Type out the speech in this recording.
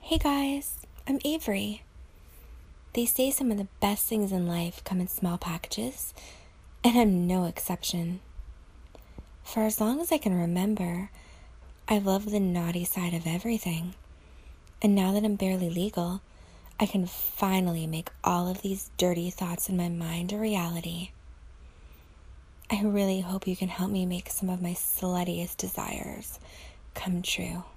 Hey guys, I'm Avery. They say some of the best things in life come in small packages, and I'm no exception. For as long as I can remember, I love the naughty side of everything. And now that I'm barely legal, I can finally make all of these dirty thoughts in my mind a reality. I really hope you can help me make some of my sluttiest desires come true.